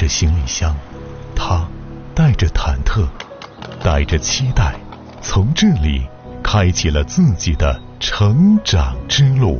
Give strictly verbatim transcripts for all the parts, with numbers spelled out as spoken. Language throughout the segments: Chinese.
着行李箱，他带着忐忑，带着期待，从这里开启了自己的成长之路。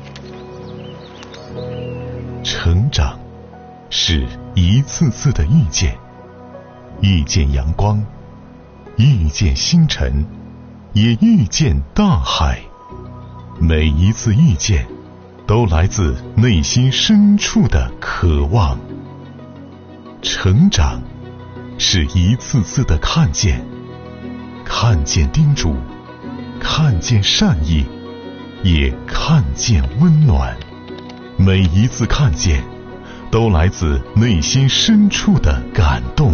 成长是一次次的遇见，遇见阳光，遇见星辰，也遇见大海。每一次遇见都来自内心深处的渴望。成长是一次次的看见，看见叮嘱，看见善意，也看见温暖。每一次看见都来自内心深处的感动。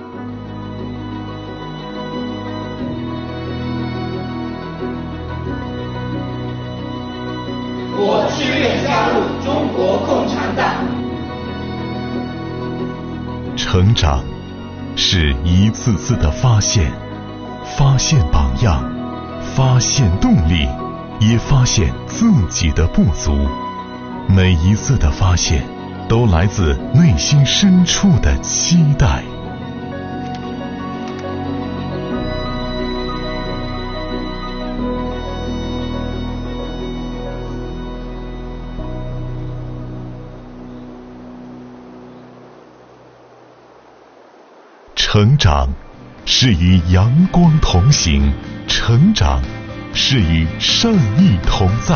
我志愿加入中国共产党。 成长是一次次的发现，发现榜样，发现动力，也发现自己的不足。每一次的发现都来自内心深处的期待。成长是与阳光同行，成长是与善意同在，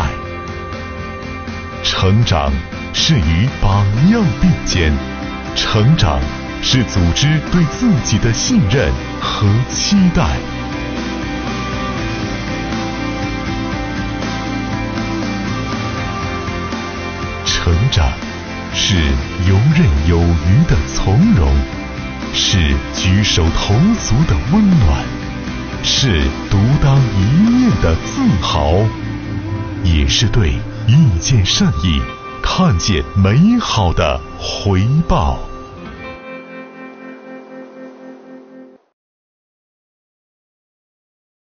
成长是与榜样并肩，成长是组织对自己的信任和期待。成长是游刃有余的从容，是举手投足的温暖，是独当一面的自豪，也是对遇见善意，看见美好的回报。